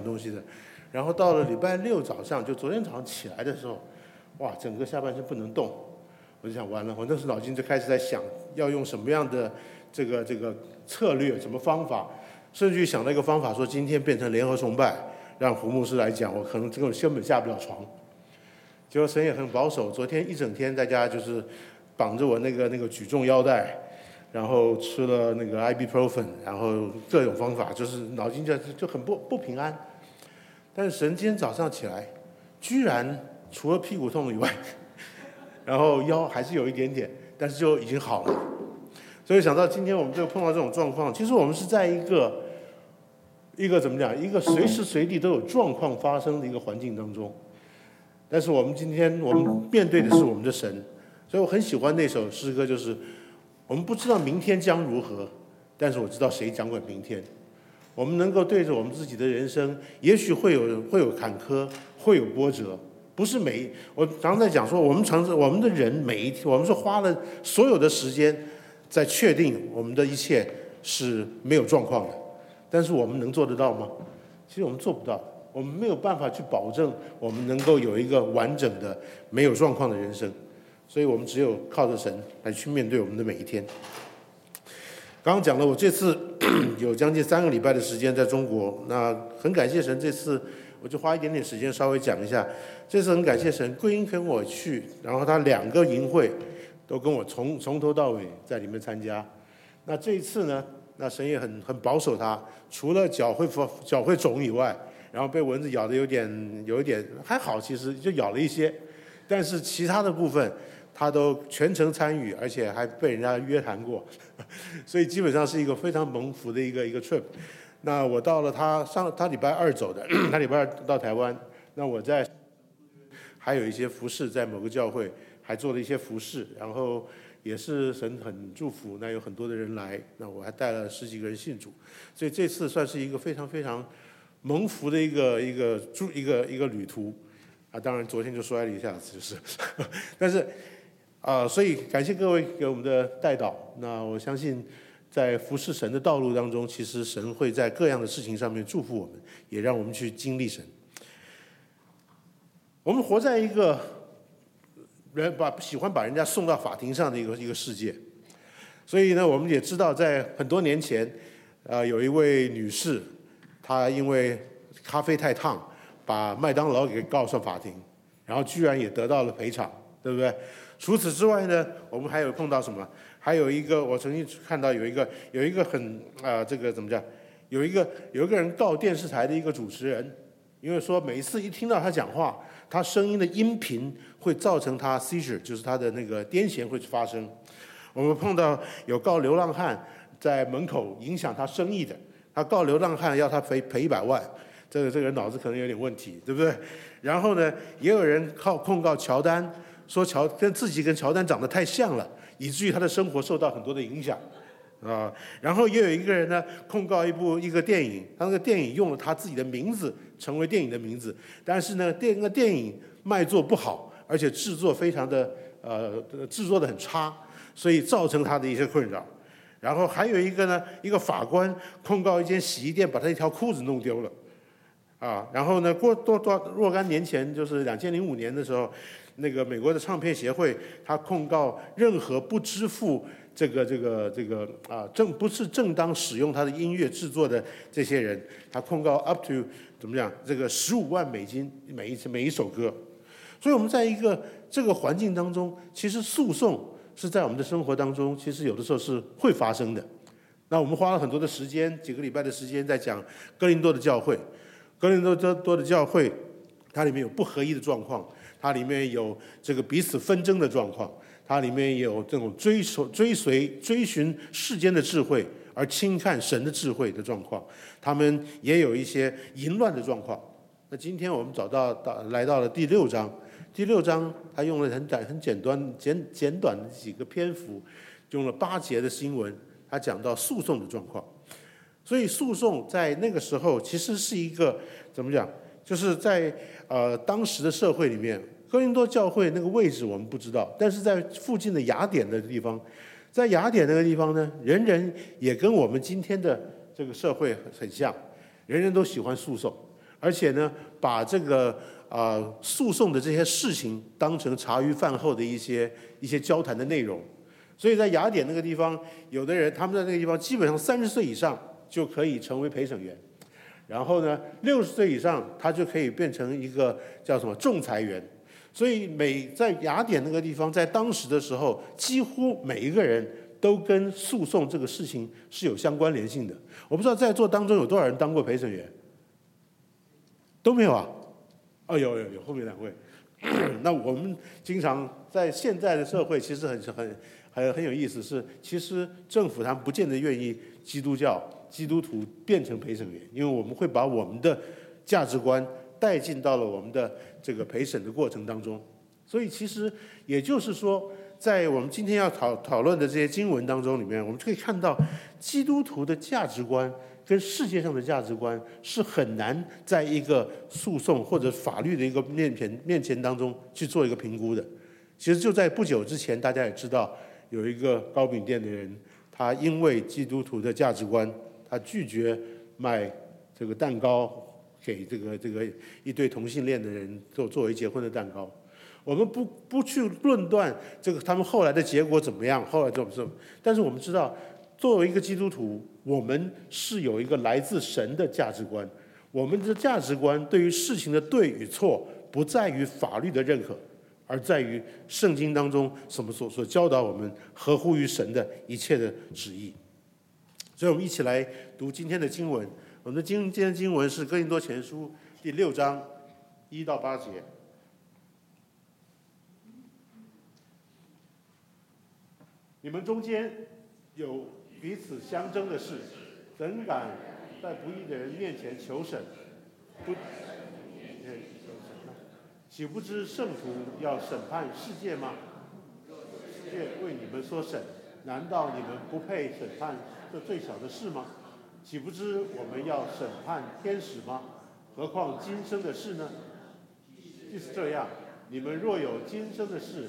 么东西的。然后到了礼拜六早上，就昨天早上起来的时候，哇，整个下半身不能动，我就想完了，我那时候脑筋就开始在想要用什么样的这个策略，什么方法，甚至于想到一个方法，说今天变成联合崇拜，让胡牧师来讲，我可能根本下不了床。结果神也很保守，昨天一整天在家就是绑着我那个举重腰带，然后吃了那个 ibuprofen， 然后各种方法，就是脑筋就很不平安。但是神今天早上起来，居然除了屁股痛以外，然后腰还是有一点点，但是就已经好了。所以想到今天我们就碰到这种状况，其实我们是在一个怎么讲，一个随时随地都有状况发生的一个环境当中。但是我们今天我们面对的是我们的神，所以我很喜欢那首诗歌，就是我们不知道明天将如何，但是我知道谁掌管明天。我们能够对着我们自己的人生，也许会有坎坷，会有波折，不是我常常在讲说，我们的人每一天，我们是花了所有的时间在确定我们的一切是没有状况的，但是我们能做得到吗？其实我们做不到，我们没有办法去保证我们能够有一个完整的没有状况的人生，所以我们只有靠着神来去面对我们的每一天。刚刚讲了，我这次有将近3个礼拜的时间在中国，那很感谢神，这次我就花一点点时间稍微讲一下。这次很感谢神，桂英跟我去，然后他2个营会都跟我从头到尾在里面参加。那这一次呢，那神也很保守他，除了脚会肿以外，然后被蚊子咬的有一点还好，其实就咬了一些，但是其他的部分他都全程参与，而且还被人家约谈过，所以基本上是一个非常蒙福的一个 trip。那我到了他礼拜2走的，他礼拜2到台湾，那我在还有一些服事，在某个教会还做了一些服事，然后也是神很祝福，那有很多的人来，那我还带了10几个人信主，所以这次算是一个非常非常蒙福的一个旅途啊。当然昨天就摔了一下子，就是但是所以感谢各位给我们的带导。那我相信在服侍神的道路当中，其实神会在各样的事情上面祝福我们，也让我们去经历神。我们活在一个喜欢把人家送到法庭上的一个世界，所以呢，我们也知道在很多年前，有一位女士，她因为咖啡太烫，把麦当劳给告上法庭，然后居然也得到了赔偿，对不对？除此之外呢，我们还有碰到什么？还有一个我曾经看到有一个很这个怎么讲？有一个人告电视台的一个主持人，因为说每一次一听到他讲话，他声音的音频会造成他 seizure， 就是他的那个癫痫会发生。我们碰到有告流浪汉在门口影响他生意的，他告流浪汉要他赔100万，这个人脑子可能有点问题，对不对？然后呢，也有人控告乔丹，说自己跟乔丹长得太像了，以至于他的生活受到很多的影响。然后也有一个人呢控告一个电影，他那个电影用了他自己的名字成为电影的名字，但是呢电影卖座不好，而且制作非常的制作的很差，所以造成他的一些困扰。然后还有一个法官控告一间洗衣店，把他一条裤子弄丢了。然后呢若干年前，就是2005年的时候，那个美国的唱片协会，他控告任何不支付不是正当使用他的音乐制作的这些人，他控告 up to 怎么讲，这个15万美金每一首歌。所以我们在这个环境当中，其实诉讼是在我们的生活当中，其实有的时候是会发生的。那我们花了很多的时间，几个礼拜的时间在讲哥林多的教会。哥林多的教会，它里面有不合一的状况，它里面有这个彼此纷争的状况，它里面有这种追寻世间的智慧而轻看神的智慧的状况，他们也有一些淫乱的状况。那今天我们来到了第6章，第6章他用了很简短的几个篇幅，用了8节的经文，他讲到诉讼的状况。所以诉讼在那个时候其实是一个怎么讲，就是在当时的社会里面，哥林多教会那个位置我们不知道，但是在附近的雅典的地方，在雅典那个地方呢，人人也跟我们今天的这个社会很像，人人都喜欢诉讼。 而且呢，把这个诉讼的这些事情当成茶余饭后的一些交谈的内容。所以在雅典那个地方，有的人他们在那个地方基本上30岁以上就可以成为陪审员，然后呢60岁以上他就可以变成一个叫什么仲裁员。所以在雅典那个地方，在当时的时候，几乎每一个人都跟诉讼这个事情是有相关联性的。我不知道在座当中有多少人当过陪审员？都没有啊？哦，有，后面2位。那我们经常在现在的社会，其实很有意思，是其实政府他们不见得愿意基督徒变成陪审员，因为我们会把我们的价值观带进到了我们的这个陪审的过程当中。所以其实也就是说，在我们今天要讨论的这些经文当中里面，我们可以看到基督徒的价值观跟世界上的价值观是很难在一个诉讼或者法律的一个面前当中去做一个评估的。其实就在不久之前，大家也知道有一个糕饼店的人，他因为基督徒的价值观，他拒绝卖这个蛋糕给这个一对同性恋的人作为结婚的蛋糕。我们不去论断这个他们后来的结果怎么样，后来怎么，但是我们知道，作为一个基督徒，我们是有一个来自神的价值观。我们的价值观对于事情的对与错，不在于法律的认可，而在于圣经当中所教导我们合乎于神的一切的旨意。所以我们一起来读今天的经文。我们的今天的经文是哥林多前书第6章1到8节。你们中间有彼此相争的事，怎敢在不义的人面前求审？岂不知圣徒要审判世界吗？世界为你们所审，难道你们不配审判这最小的事吗？岂不知我们要审判天使吗？何况今生的事呢？即是这样，你们若有今生的事，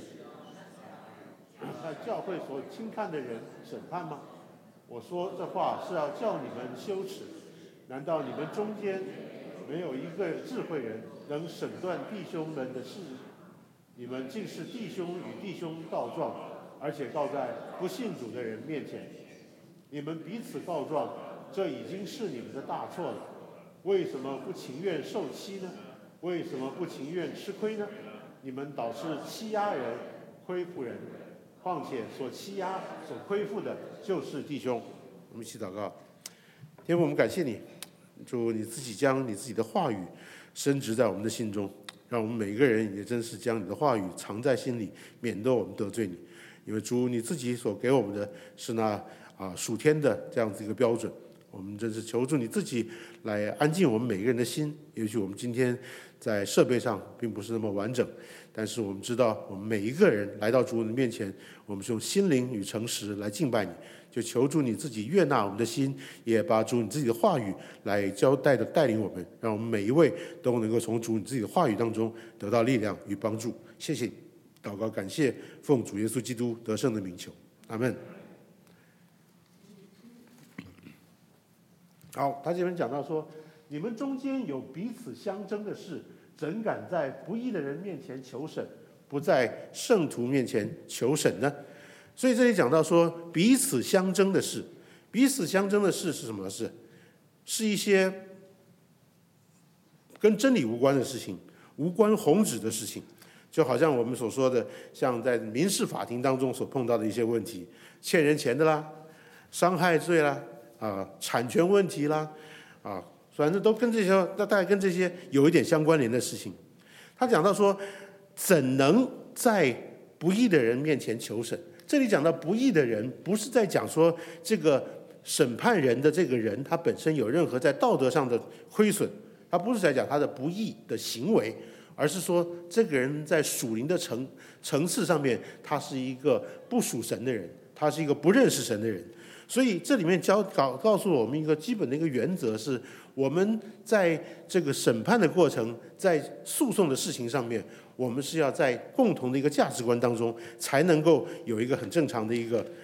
那教会所轻看的人审判吗？我说这话是要叫你们羞耻。难道你们中间没有一个智慧人能审断弟兄们的事？你们竟是弟兄与弟兄告状，而且告在不信主的人面前。你们彼此告状，这已经是你们的大错了。为什么不情愿受欺呢？为什么不情愿吃亏呢？你们倒是欺压人，亏负人。况且所欺压、所亏负的，就是弟兄。我们一起祷告。天父，我们感谢你，主你自己将你自己的话语深植在我们的心中，让我们每一个人也真是将你的话语藏在心里，免得我们得罪你。因为主你自己所给我们的是那属天的这样子一个标准，我们真是求助你自己来安静我们每个人的心。也许我们今天在设备上并不是那么完整，但是我们知道我们每一个人来到主的面前，我们是用心灵与诚实来敬拜你，就求助你自己悦纳我们的心，也把主你自己的话语来带领我们，让我们每一位都能够从主你自己的话语当中得到力量与帮助。谢谢你，祷告感谢，奉主耶稣基督得胜的名求，阿们。好，他这边讲到说，你们中间有彼此相争的事，怎敢在不义的人面前求审，不在圣徒面前求审呢？所以这里讲到说，彼此相争的事，彼此相争的事是什么事？是一些跟真理无关的事情，无关宏旨的事情。就好像我们所说的，像在民事法庭当中所碰到的一些问题，欠人钱的啦，伤害罪啦，产权问题啦，反正都跟这些，大概跟这些有一点相关联的事情。他讲到说，怎能在不义的人面前求审？这里讲到不义的人，不是在讲说这个审判人的这个人他本身有任何在道德上的亏损，他不是在讲他的不义的行为，而是说这个人在属灵的层次上面，他是一个不属神的人，他是一个不认识神的人。所以这里面告诉我们一个基本的一个原则是，我们在这个审判的过程，在诉讼的事情上面，我们是要在共同的一个价值观当中，才能够有一个很正常的一个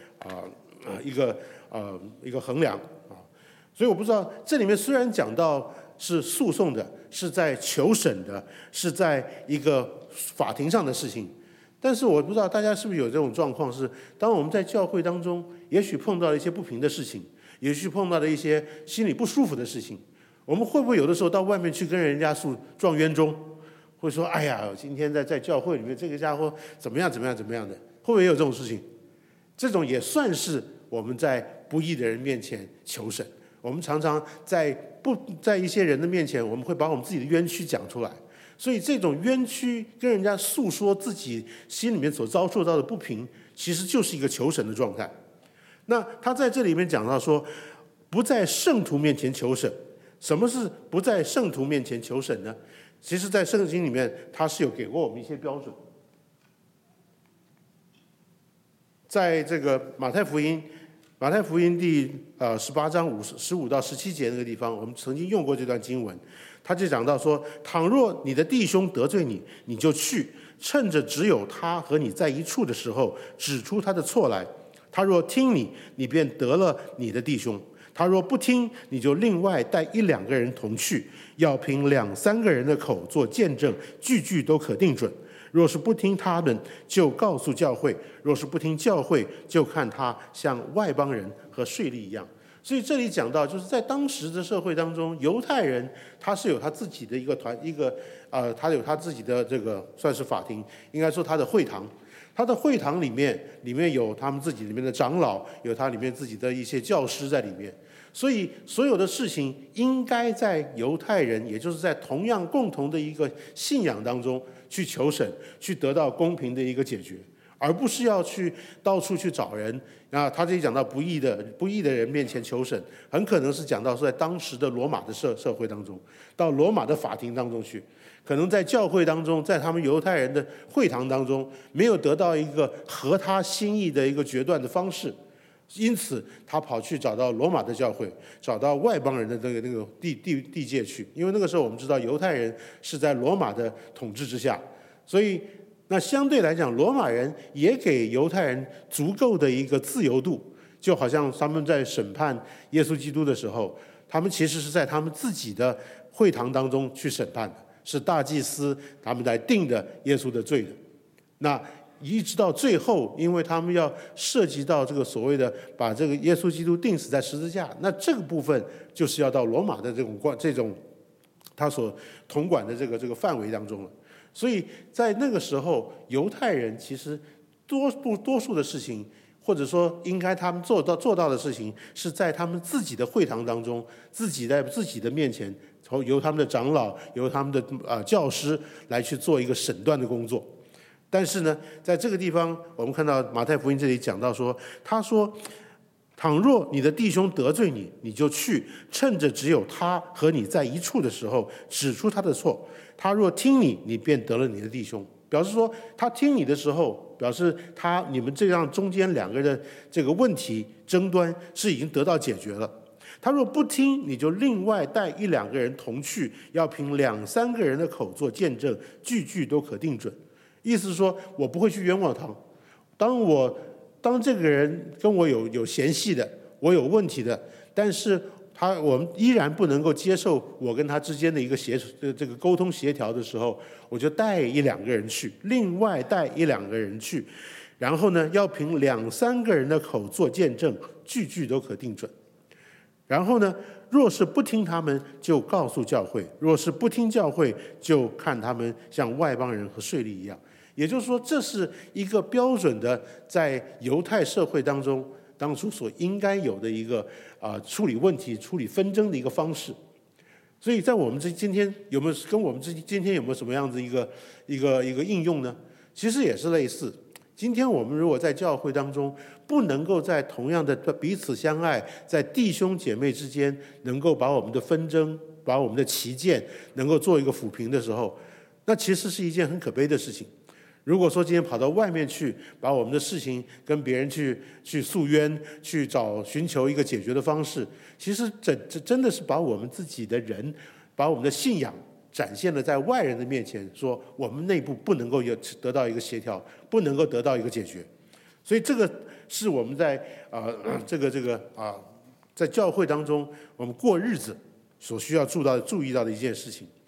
衡量啊。所以我不知道这里面虽然讲到是诉讼的， 是在求审的，是在一个法庭上的事情。但是我不知道大家是不是有这种状况，是当我们在教会当中，也许碰到了一些不平的事情，也许碰到了一些心里不舒服的事情，我们会不会有的时候到外面去跟人家撞冤中，会说哎呀，今天在教会里面这个家伙怎么样怎么样怎么样的，会不会有这种事情？这种也算是我们在不义的人面前求审。我们常常在一些人的面前，我们会把我们自己的冤屈讲出来。所以这种冤屈跟人家诉说自己心里面所遭受到的不平，其实就是一个求审的状态。那他在这里面讲到说，不在圣徒面前求审。什么是不在圣徒面前求审呢？其实在圣经里面他是有给过我们一些标准。在这个马太福音第18章15到17节那个地方，我们曾经用过这段经文。他就讲到说，倘若你的弟兄得罪你，你就去，趁着只有他和你在一处的时候，指出他的错来。他若听你，你便得了你的弟兄；他若不听，你就另外带1-2个人同去，要凭2-3个人的口做见证，句句都可定准。若是不听他们，就告诉教会；若是不听教会，就看他像外邦人和税吏一样。所以这里讲到，就是在当时的社会当中，犹太人他是有他自己的他有他自己的这个算是法庭，应该说他的会堂。他的会堂里面有他们自己里面的长老，有他里面自己的一些教师在里面。所以所有的事情应该在犹太人，也就是在同样共同的一个信仰当中去求审，去得到公平的一个解决，而不是要去到处去找人。他这里讲到不义的人面前求审，很可能是讲到是在当时的罗马的社会当中，到罗马的法庭当中去，可能在教会当中，在他们犹太人的会堂当中，没有得到一个合他心意的一个决断的方式，因此他跑去找到罗马的教会，找到外邦人的那个地界去。因为那个时候我们知道犹太人是在罗马的统治之下，所以那相对来讲，罗马人也给犹太人足够的一个自由度，就好像他们在审判耶稣基督的时候，他们其实是在他们自己的会堂当中去审判的，是大祭司他们来定的耶稣的罪的。那一直到最后，因为他们要涉及到这个所谓的把这个耶稣基督钉死在十字架，那这个部分就是要到罗马的这种他所统管的这个范围当中了。所以在那个时候，犹太人其实多数的事情，或者说应该他们做到的事情，是在他们自己的会堂当中，在自己的面前，由他们的长老，由他们的教师来去做一个审断的工作。但是呢，在这个地方，我们看到马太福音这里讲到说，他说，倘若你的弟兄得罪你，你就去，趁着只有他和你在一处的时候，指出他的错。他若听你，你便得了你的弟兄。表示说，他听你的时候，表示你们这样中间2个人的这个问题争端是已经得到解决了。他若不听，你就另外带1-2个人同去，要凭2-3个人的口做见证，句句都可定准。意思是说，我不会去冤枉他。当这个人跟我有嫌隙的，我有问题的，但是我们依然不能够接受我跟他之间的一个这个沟通协调的时候，我就带1-2个人去，另外带1-2个人去，然后呢，要凭2-3个人的口做见证，句句都可定准。然后呢，若是不听他们，就告诉教会；若是不听教会，就看他们像外邦人和税吏一样。也就是说，这是一个标准的在犹太社会当中当初所应该有的一个处理问题、处理纷争的一个方式。所以在我们今天有没有跟我们今天有没有什么样子一个应用呢？其实也是类似。今天我们如果在教会当中不能够在同样的彼此相爱，在弟兄姐妹之间能够把我们的纷争、把我们的歧见能够做一个抚平的时候，那其实是一件很可悲的事情。如果说今天跑到外面去，把我们的事情跟别人去诉冤，去寻求一个解决的方式，其实这真的是把我们自己的人，把我们的信仰展现了在外人的面前，说我们内部不能够得到一个协调，不能够得到一个解决。所以这个是我们在在教会当中我们过日子所需要注意到的一件事情。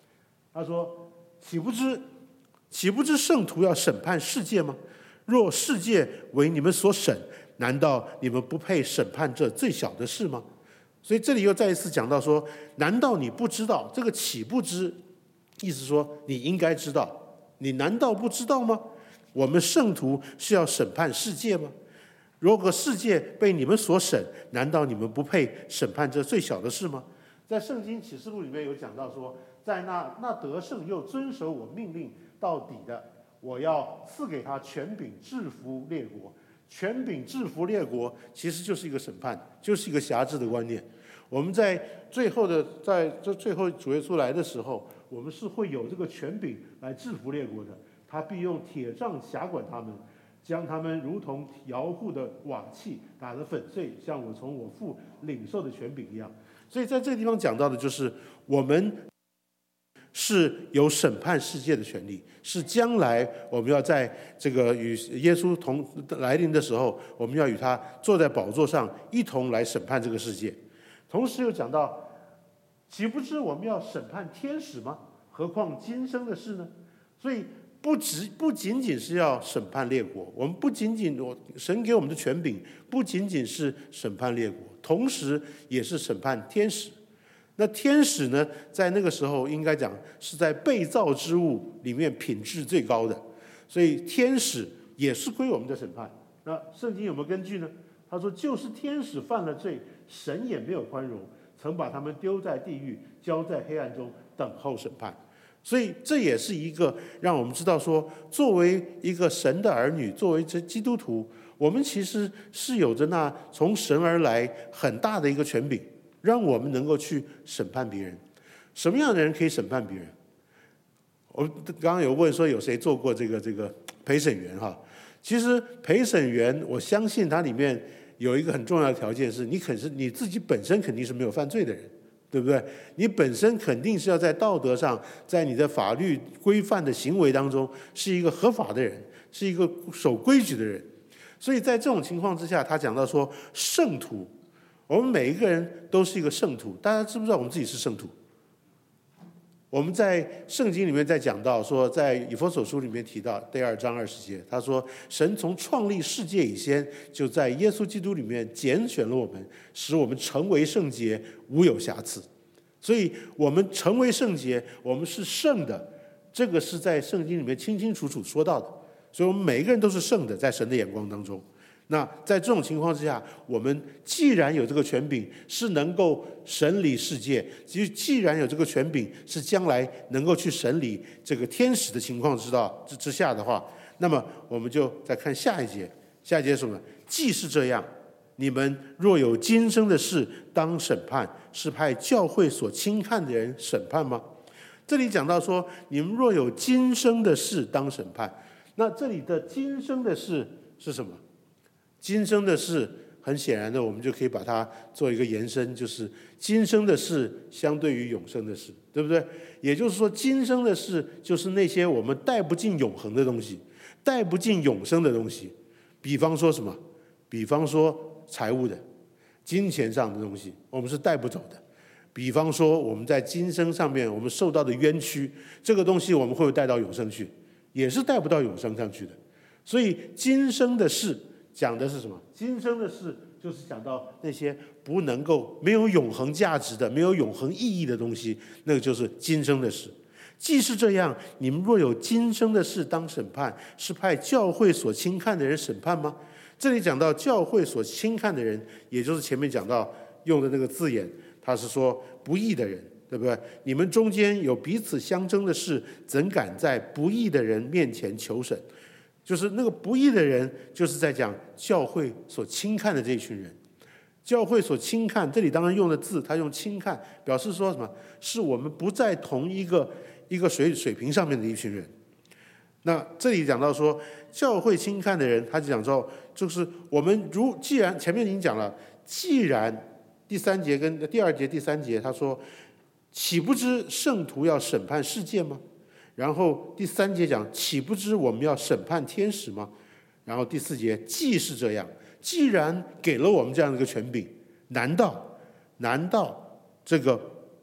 他说：“岂不知圣徒要审判世界吗？若世界为你们所审，难道你们不配审判这最小的事吗？”所以这里又再一次讲到说，难道你不知道？这个岂不知，意思说你应该知道，你难道不知道吗？我们圣徒是要审判世界吗？如果世界被你们所审，难道你们不配审判这最小的事吗？在圣经启示录里面有讲到说，在那得胜又遵守我命令到底的，我要赐给他权柄制服列国。权柄制服列国其实就是一个审判，就是一个辖制的观念。我们在最后主耶稣来的时候，我们是会有这个权柄来制服列国的。他必用铁杖辖管他们，将他们如同摇户的瓦器打得粉碎，像我从我父领受的权柄一样。所以在这个地方讲到的就是我们是有审判世界的权利，是将来我们要在这个与耶稣同来临的时候，我们要与他坐在宝座上一同来审判这个世界。同时又讲到，岂不知我们要审判天使吗？何况今生的事呢？所以不仅仅是要审判列国，我们不仅仅神给我们的权柄不仅仅是审判列国，同时也是审判天使。那天使呢，在那个时候应该讲是在被造之物里面品质最高的，所以天使也是归我们的审判。那圣经有没有根据呢？他说，就是天使犯了罪，神也没有宽容，曾把他们丢在地狱，交在黑暗中等候审判。所以这也是一个让我们知道说，作为一个神的儿女，作为这基督徒，我们其实是有着那从神而来很大的一个权柄，让我们能够去审判别人。什么样的人可以审判别人？我刚刚有问说有谁做过这个陪审员哈？其实陪审员，我相信它里面有一个很重要的条件是，你自己本身肯定是没有犯罪的人，对不对？你本身肯定是要在道德上，在你的法律规范的行为当中，是一个合法的人，是一个守规矩的人。所以在这种情况之下，他讲到说，圣徒，我们每一个人都是一个圣徒。大家知不知道我们自己是圣徒？我们在圣经里面在讲到说，在以弗所书里面提到第2章20节，他说神从创立世界以前，就在耶稣基督里面拣选了我们，使我们成为圣洁，无有瑕疵。所以我们成为圣洁，我们是圣的，这个是在圣经里面清清楚楚说到的。所以我们每一个人都是圣的，在神的眼光当中。那在这种情况之下，我们既然有这个权柄，是能够审理世界；既然有这个权柄，是将来能够去审理这个天使的情况之下的话，那么我们就再看下一节。下一节是什么？既是这样，你们若有今生的事当审判，是派教会所轻看的人审判吗？这里讲到说，你们若有今生的事当审判，那这里的今生的事是什么？今生的事，很显然的，我们就可以把它做一个延伸，就是今生的事相对于永生的事，对不对？也就是说，今生的事就是那些我们带不进永恒的东西，带不进永生的东西。比方说什么？比方说财务的、金钱上的东西，我们是带不走的。比方说我们在今生上面我们受到的冤屈，这个东西我们会不会带到永生去？也是带不到永生上去的。所以今生的事讲的是什么？今生的事就是讲到那些不能够没有永恒价值的、没有永恒意义的东西，那个就是今生的事。既是这样，你们若有今生的事当审判，是派教会所轻看的人审判吗？这里讲到教会所轻看的人，也就是前面讲到用的那个字眼，他是说不义的人，对不对？你们中间有彼此相争的事，怎敢在不义的人面前求审？就是那个不义的人，就是在讲教会所轻看的这一群人。教会所轻看，这里当然用的字，他用轻看，表示说什么？是我们不在同一个水平上面的一群人。那这里讲到说，教会轻看的人，他就讲说，就是我们既然前面已经讲了，既然第2节、第3节，他说，岂不知圣徒要审判世界吗？然后第3节讲，岂不知我们要审判天使吗？然后第4节，既是这样，既然给了我们这样的一个权柄，难道这个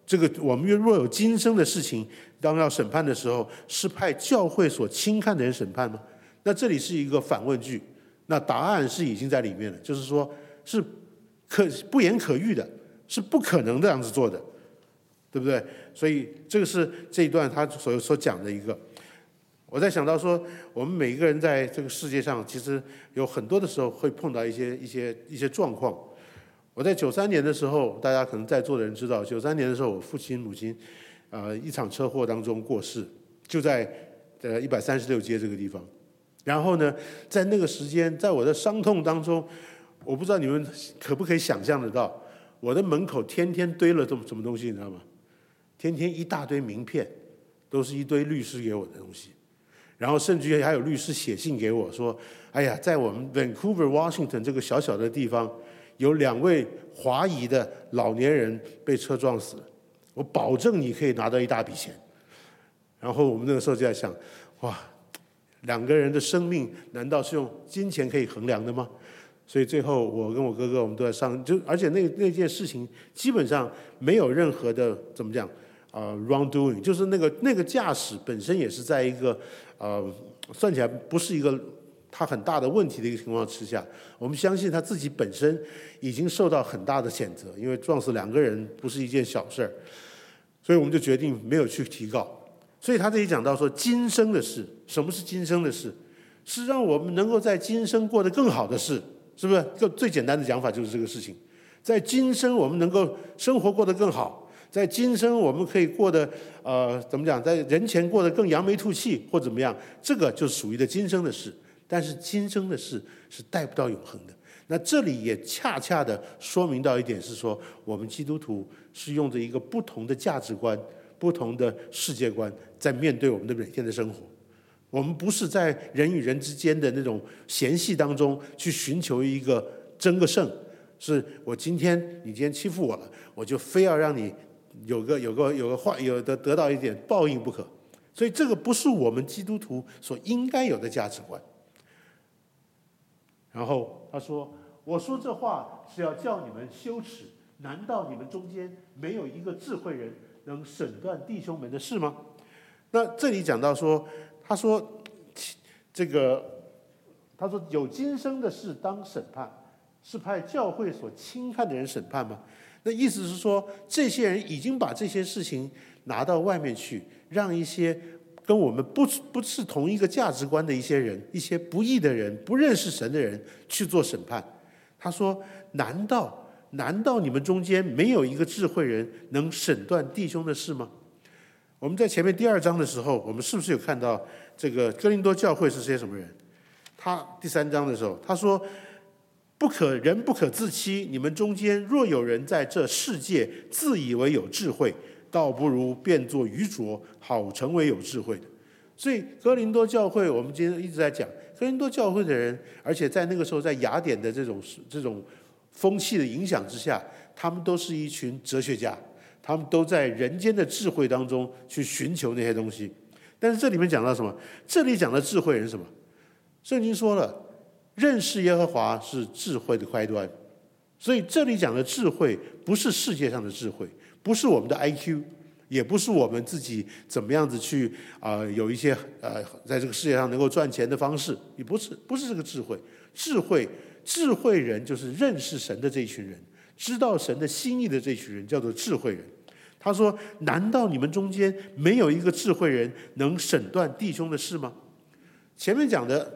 这个我们若有今生的事情，当要审判的时候，是派教会所轻看的人审判吗？那这里是一个反问句，那答案是已经在里面了，就是说是不言可喻的，是不可能这样子做的，对不对？所以这个是这一段他所讲的一个。我在想到说，我们每一个人在这个世界上，其实有很多的时候会碰到一些状况。我在93年的时候，大家可能在座的人知道，93年的时候，我父亲母亲一场车祸当中过世，就在136街这个地方。然后呢，在那个时间，在我的伤痛当中，我不知道你们可不可以想象得到，我的门口天天堆了什么东西，你知道吗？天天一大堆名片，都是一堆律师给我的东西。然后甚至于还有律师写信给我说：“哎呀，在我们 Vancouver、Washington 这个小小的地方，有2位华裔的老年人被车撞死了，我保证你可以拿到一大笔钱。”然后我们那个时候就在想，哇，2个人的生命难道是用金钱可以衡量的吗？所以最后我跟我哥哥我们都在上，而且那件事情基本上没有任何的怎么讲wrongdoing， 就是那个驾驶本身也是在一个算起来不是一个他很大的问题的一个情况之下，我们相信他自己本身已经受到很大的谴责，因为撞死2个人不是一件小事儿，所以我们就决定没有去提告。所以他这里讲到说，今生的事，什么是今生的事？是让我们能够在今生过得更好的事，是不是？最简单的讲法就是这个事情，在今生我们能够生活过得更好，在今生我们可以过得怎么讲，在人前过得更扬眉吐气或怎么样，这个就是属于的今生的事。但是今生的事是带不到永恒的。那这里也恰恰的说明到一点是说，我们基督徒是用着一个不同的价值观、不同的世界观在面对我们的每天的生活。我们不是在人与人之间的那种嫌隙当中去寻求一个争个胜，是你今天欺负我了，我就非要让你有个得到一点报应不可。所以这个不是我们基督徒所应该有的价值观。然后他说：“我说这话是要叫你们羞耻，难道你们中间没有一个智慧人能审断弟兄们的事吗？”那这里讲到说，他说有今生的事当审判，是派教会所轻看的人审判吗？那意思是说，这些人已经把这些事情拿到外面去，让一些跟我们不是同一个价值观的一些人，一些不义的人，不认识神的人去做审判。他说：“难道你们中间没有一个智慧人能审断弟兄的事吗？”我们在前面第2章的时候，我们是不是有看到这个哥林多教会是些什么人？他第3章的时候，他说：“人不可自欺，你们中间若有人在这世界自以为有智慧，倒不如变作愚拙，好成为有智慧的。”所以哥林多教会，我们今天一直在讲哥林多教会的人，而且在那个时候在雅典的这种风气的影响之下，他们都是一群哲学家，他们都在人间的智慧当中去寻求那些东西。但是这里面讲到什么？这里讲的智慧人是什么？圣经说了，认识耶和华是智慧的开端。所以这里讲的智慧不是世界上的智慧，不是我们的 IQ， 也不是我们自己怎么样子去有一些在这个世界上能够赚钱的方式，也不是这个智慧。智慧人就是认识神的这一群人，知道神的心意的这群人，叫做智慧人。他说：“难道你们中间没有一个智慧人能审断弟兄的事吗？”前面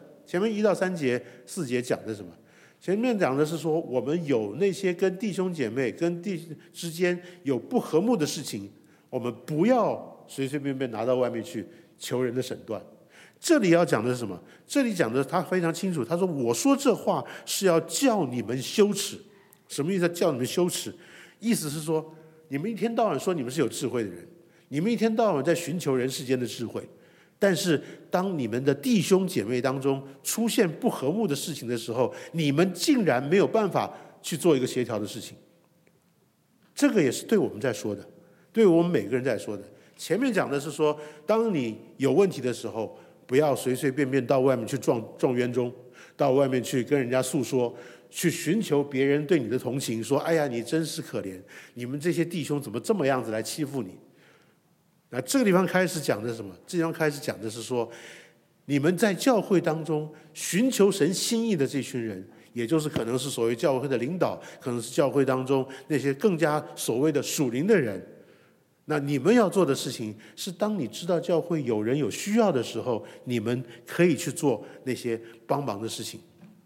1到3节、4节讲的什么？前面讲的是说，我们有那些跟弟兄姐妹、跟之间有不和睦的事情，我们不要随随便便拿到外面去求人的审断。这里要讲的是什么？这里讲的他非常清楚，他说：“我说这话是要叫你们羞耻。”什么意思？叫你们羞耻？意思是说，你们一天到晚说你们是有智慧的人，你们一天到晚在寻求人世间的智慧，但是当你们的弟兄姐妹当中出现不和睦的事情的时候，你们竟然没有办法去做一个协调的事情。这个也是对我们在说的，对我们每个人在说的。前面讲的是说，当你有问题的时候，不要随随便便到外面去撞冤中，到外面去跟人家诉说， 去寻求别人对你的同情，说：“哎呀，你真是可怜，你们这些弟兄怎么这么样子来欺负你？”那这个地方开始讲的是什么？这地方开始讲的是说，你们在教会当中寻求神心意的这群人，也就是可能是所谓教会的领导，可能是教会当中那些更加所谓的属灵的人。那你们要做的事情是，当你知道教会有人有需要的时候，你们可以去做那些帮忙的事情。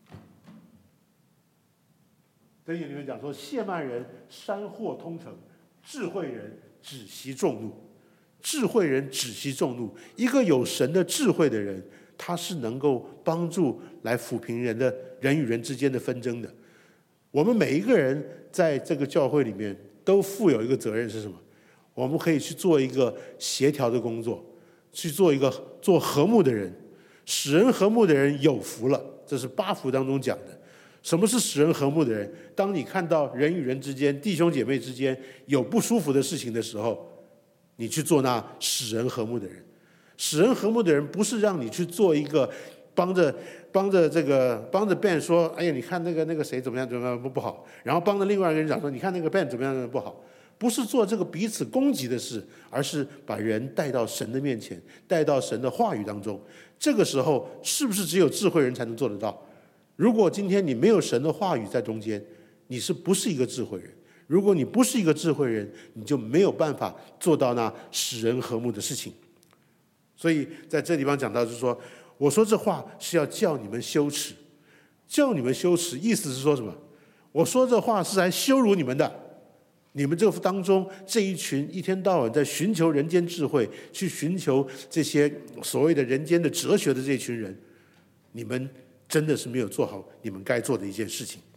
箴言里面讲说，谢曼人山祸通城，智慧人止息众怒。智慧人止息众怒，一个有神的智慧的人，他是能够帮助来抚平人与人之间的纷争的。我们每一个人在这个教会里面都负有一个责任，是什么？我们可以去做一个协调的工作，去做一个做和睦的人。使人和睦的人有福了，这是8福当中讲的。什么是使人和睦的人？当你看到人与人之间、弟兄姐妹之间有不舒服的事情的时候，你去做那使人和睦的人。使人和睦的人不是让你去做一个帮着 Ben 说：“哎呀，你看那个谁怎么样怎么样不好。”然后帮着另外一个人讲说：“你看那个 Ben 怎么样不好。”不是做这个彼此攻击的事，而是把人带到神的面前，带到神的话语当中。这个时候，是不是只有智慧人才能做得到？如果今天你没有神的话语在中间，你是不是一个智慧人？如果你不是一个智慧人，你就没有办法做到那使人和睦的事情。所以在这地方讲到，就是说，我说这话是要叫你们羞耻，叫你们羞耻，意思是说什么？我说这话是来羞辱你们的。你们这当中这一群一天到晚在寻求人间智慧，去寻求这些所谓的人间的哲学的这群人，你们真的是没有做好你们该做的一件事情。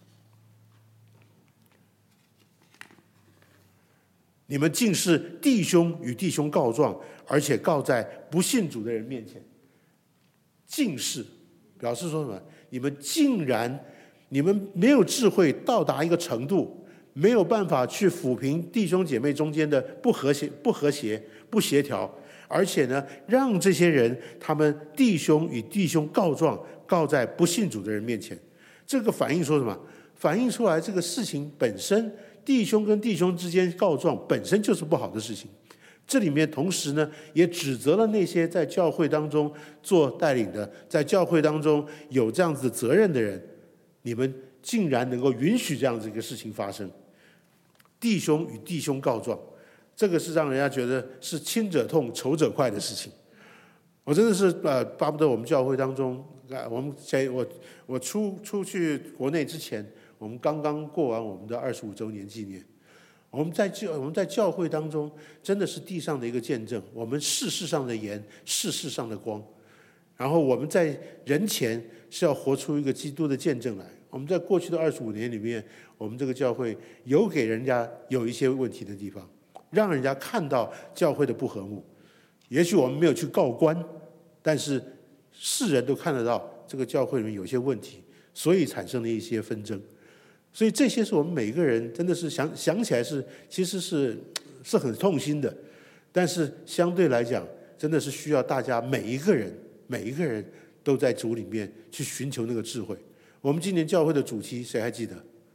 你们竟是弟兄与弟兄告状，而且告在不信主的人面前。竟是表示说什么？你们竟然，你们没有智慧到达一个程度，没有办法去抚平弟兄姐妹中间的不和谐、不协调，而且呢，让这些人他们弟兄与弟兄告状，告在不信主的人面前。这个反映说什么？反映出来这个事情本身，弟兄跟弟兄之间告状本身就是不好的事情。这里面同时呢，也指责了那些在教会当中做带领的，在教会当中有这样子的责任的人，你们竟然能够允许这样子一个事情发生。弟兄与弟兄告状，这个是让人家觉得是亲者痛仇者快的事情。我真的是巴不得我们教会当中，我出去国内之前，我们刚刚过完我们的25周年纪念。我们在教会当中真的是地上的一个见证，我们是世上的盐，是世上的光。然后我们在人前是要活出一个基督的见证来。我们在过去的25年里面，我们这个教会有给人家有一些问题的地方，让人家看到教会的不和睦。也许我们没有去告官，但是世人都看得到这个教会里面有些问题，所以产生了一些纷争。所以这些是我们每个人真的是想起来其实是很痛心的，但是相对来讲，真的是需要大家每一个人都在主里面去寻求那个智慧。我们今年教会的主题谁还记得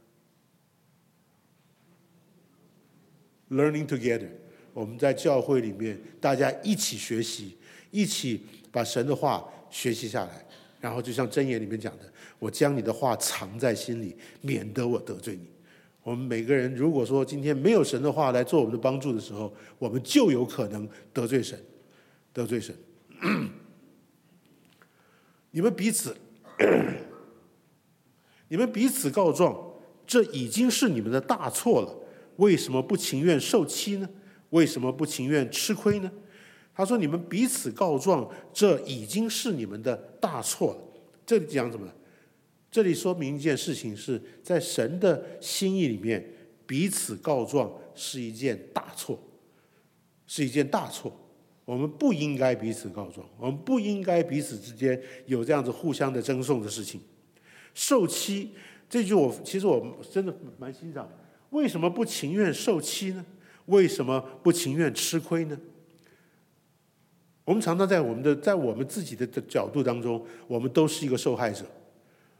？Learning together。我们在教会里面大家一起学习，一起把神的话学习下来。然后就像箴言里面讲的，我将你的话藏在心里，免得我得罪你。我们每个人如果说今天没有神的话来做我们的帮助的时候，我们就有可能得罪神。你们彼此告状，这已经是你们的大错了。为什么不情愿受欺呢？为什么不情愿吃亏呢？他说：“你们彼此告状，这已经是你们的大错了。”这里讲什么？这里说明一件事情，是在神的心意里面，彼此告状是一件大错，是一件大错。我们不应该彼此告状，我们不应该彼此之间有这样子互相的争讼的事情。受欺这句其实我真的蛮欣赏。为什么不情愿受欺呢？为什么不情愿吃亏呢？我们常常在我们自己的角度当中，我们都是一个受害者。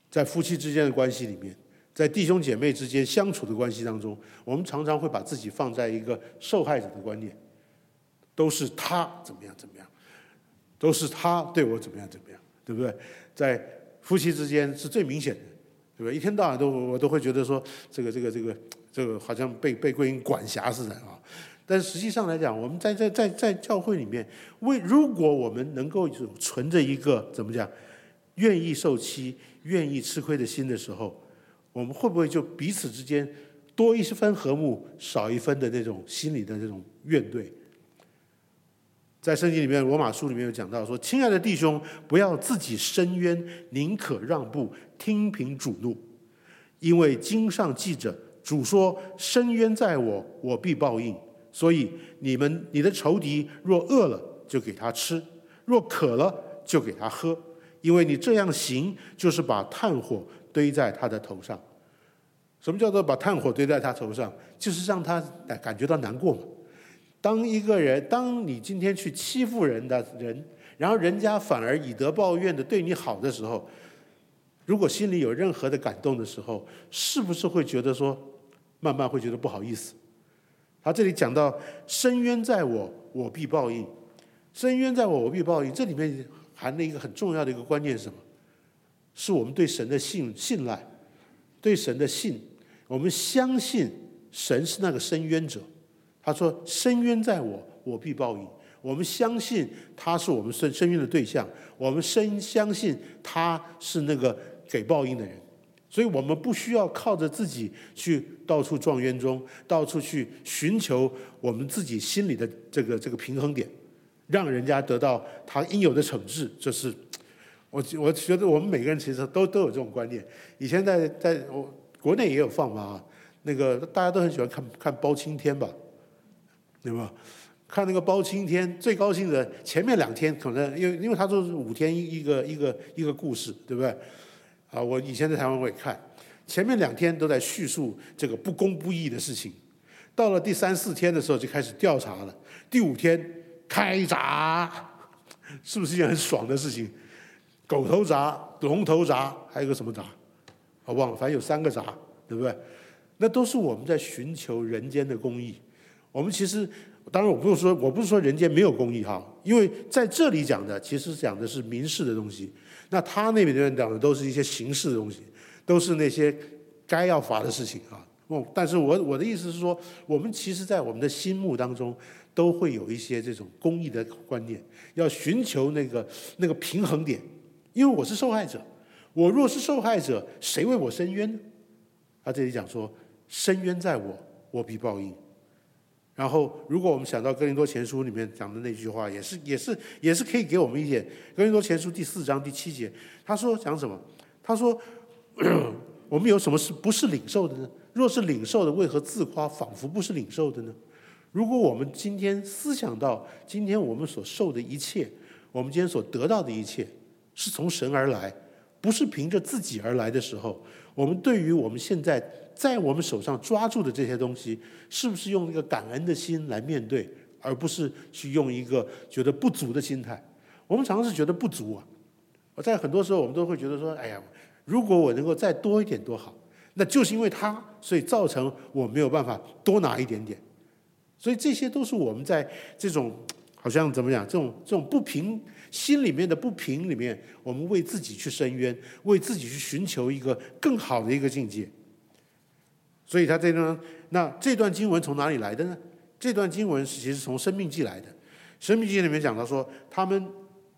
在夫妻之间的关系里面，在弟兄姐妹之间相处的关系当中，我们常常会把自己放在一个受害者的观念，都是他怎么样怎么样，都是他对我怎么样怎么样，对不对？在夫妻之间是最明显的，对不对？一天到晚我都会觉得说，这个好像被归因管辖似的啊。但是实际上来讲，我们在教会里面，如果我们能够存着一个怎么讲，愿意受欺、愿意吃亏的心的时候，我们会不会就彼此之间多一分和睦，少一分的那种心里的这种怨怼？在圣经里面，罗马书里面有讲到说：“亲爱的弟兄，不要自己申冤，宁可让步，听凭主怒，因为经上记着，主说：申冤在我，我必报应。所以你的仇敌若饿了，就给他吃；若渴了，就给他喝。因为你这样行，就是把炭火堆在他的头上。”什么叫做把炭火堆在他头上？就是让他感觉到难过嘛。当你今天去欺负人的人，然后人家反而以德报怨的对你好的时候，如果心里有任何的感动的时候，是不是会觉得说，慢慢会觉得不好意思？他这里讲到深渊在我，我必报应。深渊在我，我必报应。这里面含了一个很重要的一个观念是什么？是我们对神的信赖，对神的信。我们相信神是那个伸冤者。他说：“伸冤在我，我必报应。”我们相信他是我们伸冤的对象，我们相信他是那个给报应的人。所以我们不需要靠着自己去到处撞冤中，到处去寻求我们自己心里的这个平衡点，让人家得到他应有的惩治。这是我觉得我们每个人其实都有这种观念。以前在国内也有放嘛，那个大家都很喜欢看包青天吧，对吧？看那个包青天最高兴的前面2天可能因为他都是5天一个故事，对不对？啊，我以前在台湾我也看，前面2天都在叙述这个不公不义的事情，到了第3、4天的时候就开始调查了，第5天开闸，是不是一件很爽的事情？狗头铡、龙头铡，还有个什么铡？我忘了，反正有3个铡，对不对？那都是我们在寻求人间的公义。我们其实，当然我不是说人间没有公义哈，因为在这里讲的其实讲的是民事的东西，那他那边讲的都是一些刑事的东西，都是那些该要罚的事情啊。但是我的意思是说，我们其实在我们的心目当中都会有一些这种公义的观念，要寻求那个平衡点。因为我是受害者，我若是受害者，谁为我伸冤呢？他这里讲说，伸冤在我，我必报应。然后，如果我们想到哥林多前书里面讲的那句话，也是可以给我们一点。哥林多前书第4章第7节，他说讲什么？他说我们有什么是不是领受的呢？若是领受的，为何自夸，仿佛不是领受的呢？如果我们今天思想到今天我们所受的一切，我们今天所得到的一切是从神而来，不是凭着自己而来的时候，我们对于我们现在我们手上抓住的这些东西，是不是用一个感恩的心来面对，而不是去用一个觉得不足的心态？我们常常是觉得不足啊。我在很多时候我们都会觉得说，哎呀，如果我能够再多一点多好，那就是因为他，所以造成我没有办法多拿一点点。所以这些都是我们在这种好像怎么讲，这种不平，心里面的不平里面，我们为自己去申冤，为自己去寻求一个更好的一个境界。所以他那这段经文从哪里来的呢？这段经文其实是从《申命记》来的。《申命记》里面讲到说，他们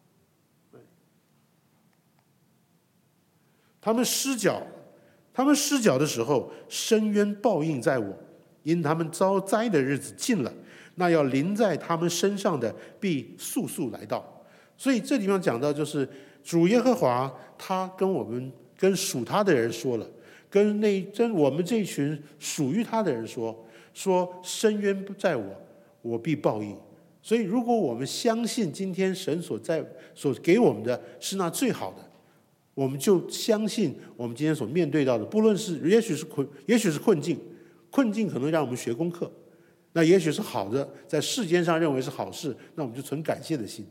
失脚的时候，深渊报应在我，因他们遭灾的日子近了，那要临在他们身上的必速速来到。所以这地方讲到，就是主耶和华他跟属他的人说了，跟我们这一群属于他的人说深渊在我，我必报应。所以如果我们相信今天神所给我们的是那最好的，我们就相信我们今天所面对到的，不论是也许是困境可能让我们学功课，那也许是好的，在世间上认为是好事，那我们就存感谢的心。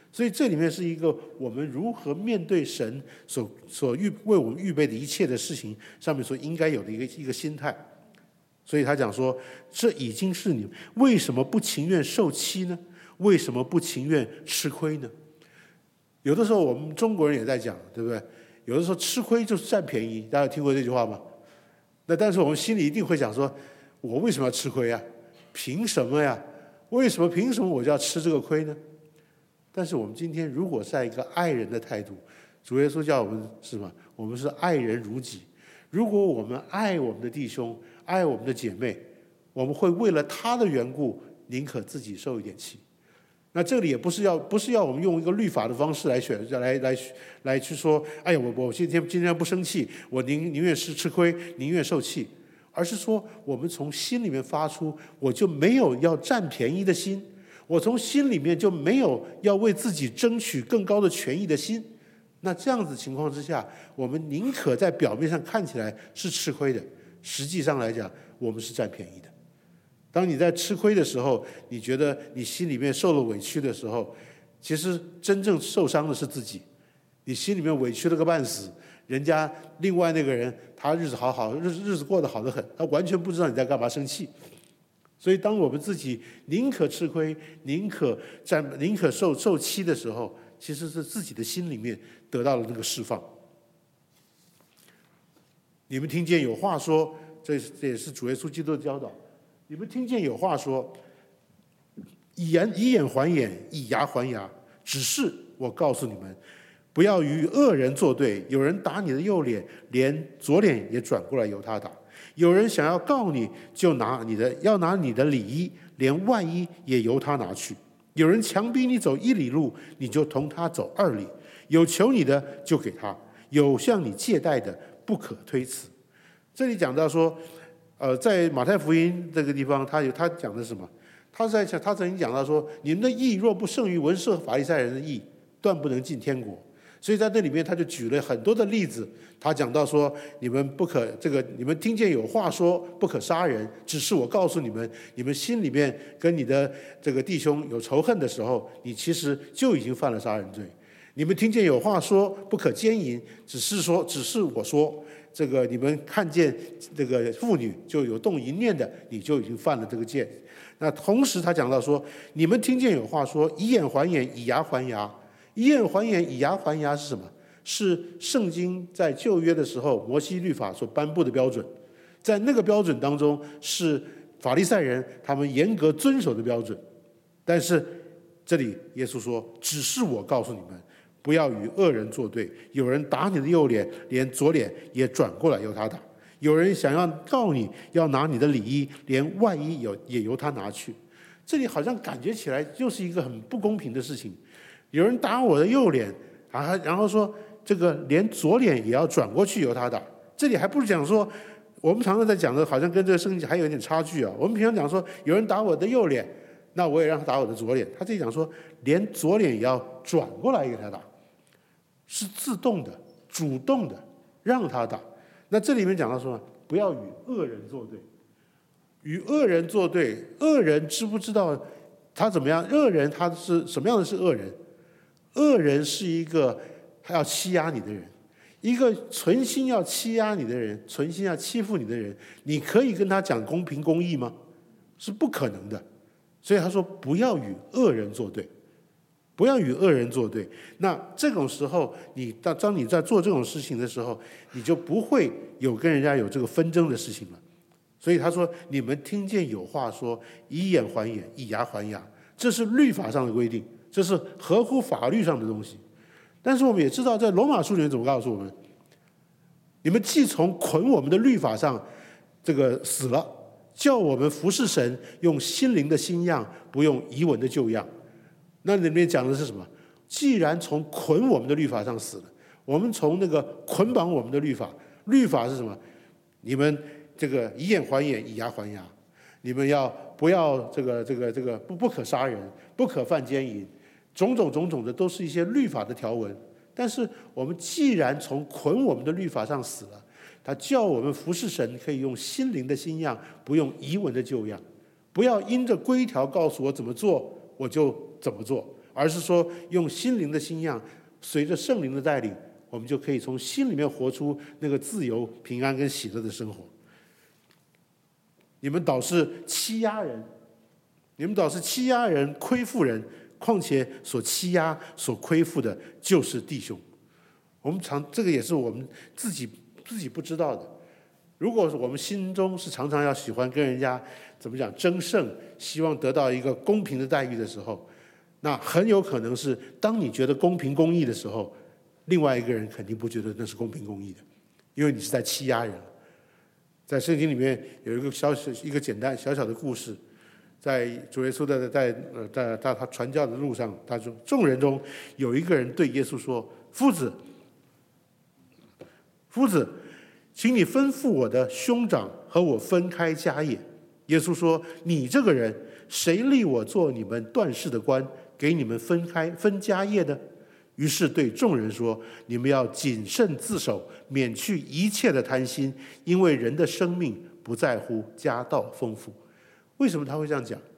所以这里面是一个我们如何面对神所为我们预备的一切的事情上面所应该有的一个心态。所以他讲说，这已经是你们为什么不情愿受欺呢？为什么不情愿吃亏呢？有的时候我们中国人也在讲，对不对？有的时候吃亏就是占便宜，大家有听过这句话吗？那但是我们心里一定会想说，我为什么要吃亏啊？凭什么呀？凭什么我就要吃这个亏呢？但是我们今天如果在一个爱人的态度，主耶稣叫我们是什么？我们是爱人如己。如果我们爱我们的弟兄，爱我们的姐妹，我们会为了他的缘故，宁可自己受一点气。那这里也不是要我们用一个律法的方式来去说，哎呀，我今天不生气，我宁愿吃亏，宁愿受气，而是说我们从心里面发出，我就没有要占便宜的心，我从心里面就没有要为自己争取更高的权益的心。那这样子情况之下，我们宁可在表面上看起来是吃亏的，实际上来讲，我们是占便宜的。当你在吃亏的时候，你觉得你心里面受了委屈的时候，其实真正受伤的是自己。你心里面委屈了个半死，人家另外那个人他日子过得好得很，他完全不知道你在干嘛生气。所以当我们自己宁可吃亏，宁可受欺的时候，其实是自己的心里面得到了那个释放。你们听见有话说，这也是主耶稣基督的教导。你们听见有话说，以眼还眼，以牙还牙。只是我告诉你们，不要与恶人作对。有人打你的右脸，连左脸也转过来由他打；有人想要告你，就拿你的里衣，连外衣也由他拿去；有人强逼你走1里路，你就同他走2里。有求你的就给他，有向你借贷的不可推辞。这里讲到说，在马太福音这个地方，他讲的是什么？他曾经讲到说，你们的义若不胜于文士和法利赛人的义，断不能进天国。所以在这里面他就举了很多的例子，他讲到说，你们听见有话说不可杀人，只是我告诉你们，你们心里面跟你的这个弟兄有仇恨的时候，你其实就已经犯了杀人罪。你们听见有话说不可奸淫，只是我说，这个你们看见这个妇女就有动淫念的，你就已经犯了这个戒。那同时他讲到说，你们听见有话说以眼还眼，以牙还牙。以眼还眼，以牙还牙是什么？是圣经在旧约的时候摩西律法所颁布的标准，在那个标准当中是法利赛人他们严格遵守的标准。但是这里耶稣说，只是我告诉你们，不要与恶人作对。有人打你的右脸，连左脸也转过来由他打；有人想要告你，要拿你的里衣，连外衣也由他拿去。这里好像感觉起来就是一个很不公平的事情。有人打我的右脸，然后说这个连左脸也要转过去由他打。这里还不是讲说，我们常常在讲的，好像跟这个圣经还有一点差距啊。我们平常讲说，有人打我的右脸，那我也让他打我的左脸。他这里讲说，连左脸也要转过来给他打，是自动的、主动的让他打。那这里面讲到说，不要与恶人作对。与恶人作对，恶人知不知道他怎么样？恶人他是什么样的？是恶人？恶人是一个他要欺压你的人，一个存心要欺压你的人，存心要欺负你的人，你可以跟他讲公平公义吗？是不可能的。所以他说不要与恶人作对，不要与恶人作对。那这种时候，当你在做这种事情的时候，你就不会跟人家有这个纷争的事情了。所以他说，你们听见有话说以眼还眼，以牙还牙，这是律法上的规定，这是合乎法律上的东西。但是我们也知道，在罗马书里面怎么告诉我们？你们既从捆我们的律法上这个死了，叫我们服侍神，用心灵的新样，不用遗文的旧样。那里面讲的是什么？既然从捆我们的律法上死了，我们从那个捆绑我们的律法，律法是什么？你们这个以眼还眼，以牙还牙。你们不要不可杀人，不可犯奸淫，种种的都是一些律法的条文。但是我们既然从捆我们的律法上死了，他叫我们服侍神，可以用心灵的新样，不用遗文的旧样。不要因着规条告诉我怎么做，我就怎么做， 而是说用心灵的新样，随着圣灵的带领，我们就可以从心里面活出那个自由、平安跟喜乐的生活。你们倒是欺压人，你们倒是欺压人、亏负人，况且所欺压、所亏负的，就是弟兄。我们这个也是我们自己不知道的。如果我们心中是常常要喜欢跟人家怎么讲争胜，希望得到一个公平的待遇的时候，那很有可能是当你觉得公平公义的时候，另外一个人肯定不觉得那是公平公义的，因为你是在欺压人。在圣经里面有一个简单小小的故事，在主耶稣在他传教的路上，他说众人中有一个人对耶稣说：“夫子，请你吩咐我的兄长和我分开家业。”耶稣说：“你这个人，谁立我做你们断事的官，给你们分家业的？”于是对众人说：“你们要谨慎自守，免去一切的贪心，因为人的生命不在乎家道丰富。”为什么他会这样讲？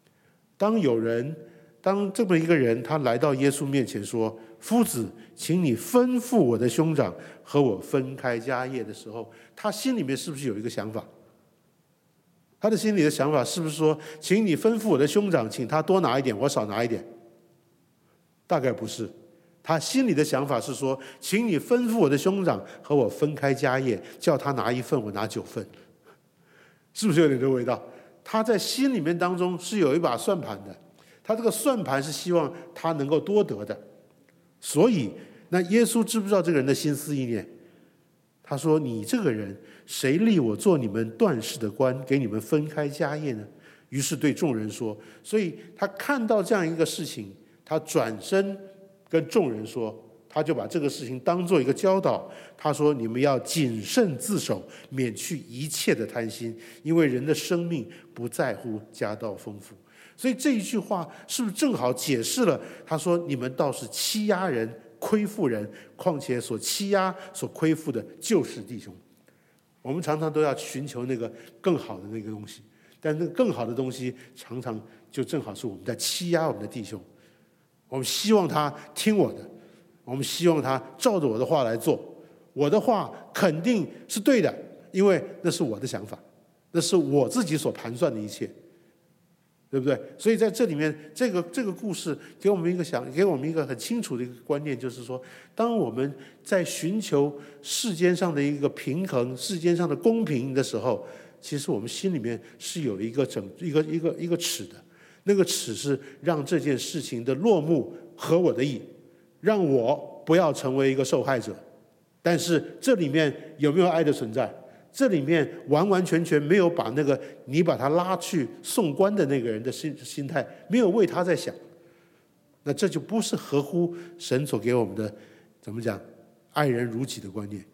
当这么一个人他来到耶稣面前说：“夫子，请你吩咐我的兄长和我分开家业”的时候，他心里面是不是有一个想法？他的心里的想法是不是说：“请你吩咐我的兄长，请他多拿一点，我少拿一点？”大概不是。他心里的想法是说：“请你吩咐我的兄长和我分开家业，叫他拿1份，我拿9份。”是不是有点这个味道？他在心里面当中是有一把算盘的，他这个算盘是希望他能够多得的。所以那耶稣知不知道这个人的心思意念？他说：“你这个人，谁立我做你们断事的官，给你们分开家业呢？”于是对众人说，所以他看到这样一个事情，他转身跟众人说，他就把这个事情当做一个教导。他说：“你们要谨慎自守，免去一切的贪心，因为人的生命不在乎家道丰富。”所以这一句话是不是正好解释了他说：“你们倒是欺压人、亏负人，况且所欺压、所亏负的，就是弟兄。”我们常常都要寻求那个更好的那个东西，但那个更好的东西常常就正好是我们在欺压我们的弟兄。我们希望他听我的，我们希望他照着我的话来做，我的话肯定是对的，因为那是我的想法，那是我自己所盘算的一切，对不对？所以在这里面，这个故事给我们一个很清楚的一个观念，就是说，当我们在寻求世间上的一个平衡、世间上的公平的时候，其实我们心里面是有一个尺的。那个尺是让这件事情的落幕合我的意，让我不要成为一个受害者。但是这里面有没有爱的存在？这里面完完全全没有把那个你把他拉去送官的那个人的心态，没有为他在想，那这就不是合乎神所给我们的怎么讲爱人如己的观念。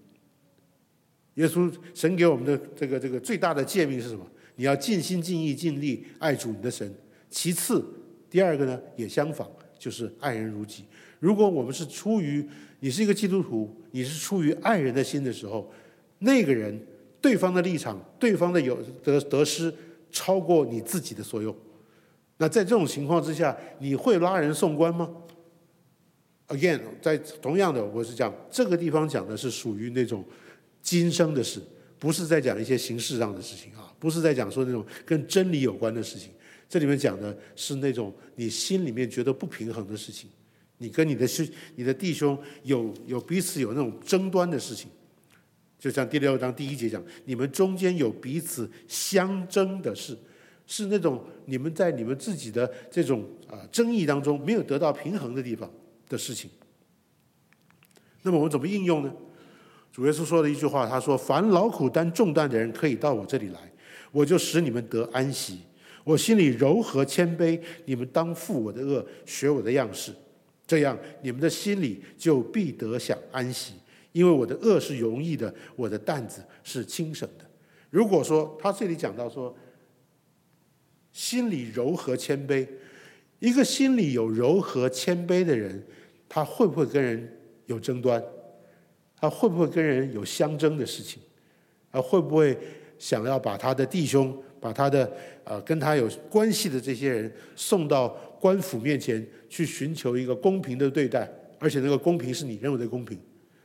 神给我们的这个最大的诫命是什么？你要尽心尽意尽力爱主你的神。其次，第二个呢也相仿，就是爱人如己。如果我们是你是一个基督徒，你是出于爱人的心的时候，那个人对方的立场、对方的得失超过你自己的所有，那在这种情况之下，你会拉人送官吗？ Again， 在同样的，我是讲这个地方讲的是属于那种今生的事，不是在讲一些形式上的事情啊，不是在讲说那种跟真理有关的事情。这里面讲的是那种你心里面觉得不平衡的事情，你跟你的弟兄有彼此有那种争端的事情，就像第6章第1节讲，你们中间有彼此相争的事，是那种你们在你们自己的这种争议当中没有得到平衡的地方的事情。那么我们怎么应用呢？主耶稣说了一句话，他说：“凡劳苦担重担的人，可以到我这里来，我就使你们得安息。我心里柔和谦卑，你们当负我的恶，学我的样式，这样你们的心里就必得享安息。因为我的恶是容易的，我的担子是轻省的。”如果说他这里讲到说心里柔和谦卑，一个心里有柔和谦卑的人，他会不会跟人有争端？他会不会跟人有相争的事情？会不会想要把他的弟兄，把他的跟他有关系的这些人送到官府面前去寻求一个公平的对待，而且那个公平是你认为的公平。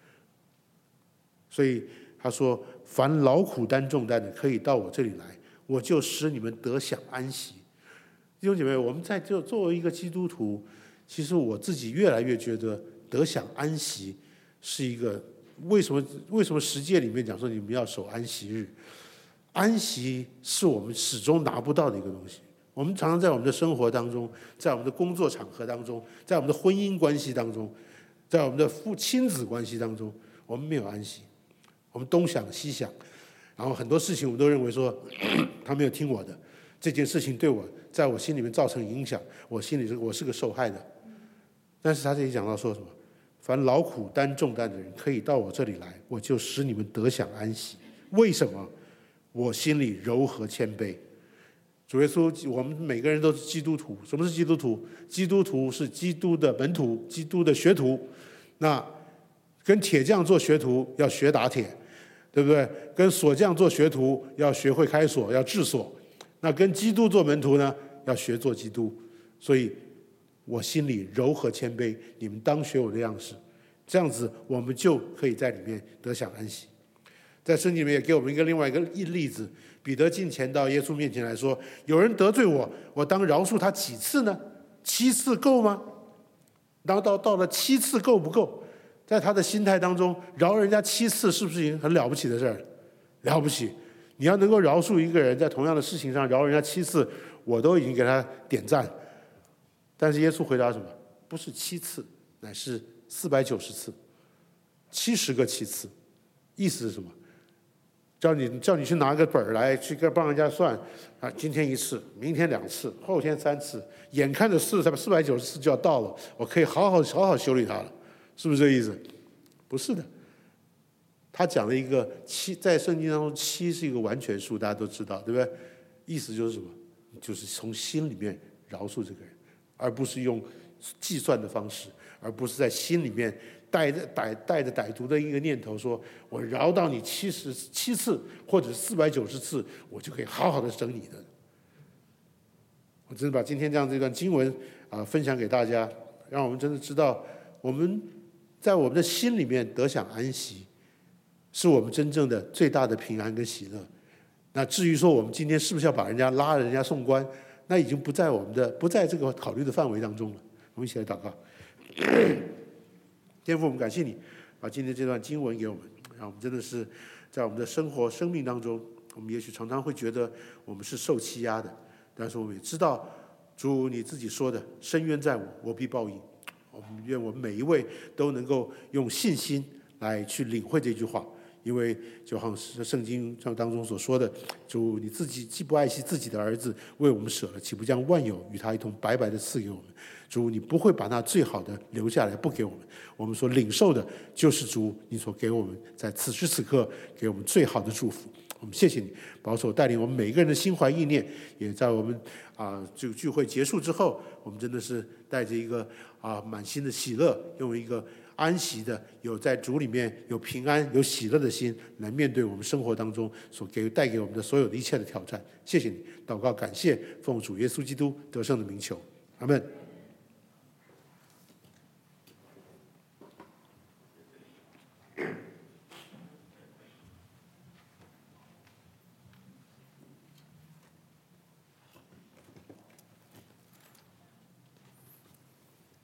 所以他说：“凡劳苦担重担的，可以到我这里来，我就使你们得享安息。”弟兄姐妹，我们在这作为一个基督徒，其实我自己越来越觉得得享安息是一个为什么十诫里面讲说你们要守安息日？安息是我们始终拿不到的一个东西。我们常常在我们的生活当中，在我们的工作场合当中，在我们的婚姻关系当中，在我们的亲子关系当中，我们没有安息，我们东想西想，然后很多事情我们都认为说他没有听我的，这件事情对我在我心里面造成影响，我是个受害的。但是他这里讲到说什么？凡劳苦担重担的人，可以到我这里来，我就使你们得享安息。为什么？我心里柔和谦卑。主耶稣，我们每个人都是基督徒。什么是基督徒？基督徒是基督的门徒，基督的学徒。那跟铁匠做学徒要学打铁，对不对？跟锁匠做学徒要学会开锁，要制锁。那跟基督做门徒呢，要学做基督。所以我心里柔和谦卑，你们当学我的样式，这样子我们就可以在里面得享安息。在圣经里面也给我们另外一个例子，彼得进前到耶稣面前来说：“有人得罪我，我当饶恕他几次呢？7次够吗？”然后到了7次够不够？在他的心态当中，饶人家7次是不是一件很了不起的事儿？了不起！你要能够饶恕一个人，在同样的事情上饶人家7次，我都已经给他点赞。但是耶稣回答什么？不是7次，乃是490次，70个7次。意思是什么？叫你去拿个本来去帮人家算啊，今天1次，明天2次，后天3次，眼看着490次就要到了，我可以好好修理他了，是不是这个意思？不是的。他讲了一个7，在圣经当中7是一个完全数，大家都知道，对不对？意思就是什么？就是从心里面饶恕这个人，而不是用计算的方式，而不是在心里面带着歹毒的一个念头，说我饶到你77次或者490次，我就可以好好的整你的。我真的把今天这段经文分享给大家，让我们真的知道，我们在我们的心里面得享安息，是我们真正的最大的平安跟喜乐。那至于说我们今天是不是要把人家拉人家送官，那已经不在这个考虑的范围当中了。我们一起来祷告。天父，我们感谢你把今天这段经文给我们，让我们真的是在我们的生命当中，我们也许常常会觉得我们是受欺压的，但是我们也知道主你自己说的深渊在我，我必报应。我们愿我们每一位都能够用信心来去领会这句话，因为就好像是圣经当中所说的，主你自己既不爱惜自己的儿子，为我们舍了，岂不将万有与他一同白白的赐给我们？主你不会把那最好的留下来不给我们，我们所领受的就是主你所给我们在此时此刻给我们最好的祝福。我们谢谢你保守带领我们每一个人的心怀意念，也在我们这个聚会结束之后，我们真的是带着一个满心的喜乐，用一个安息的有在主里面有平安有喜乐的心来面对我们生活当中所带给我们的所有的一切的挑战。谢谢你，祷告感谢，奉主耶稣基督得胜的名求，阿们。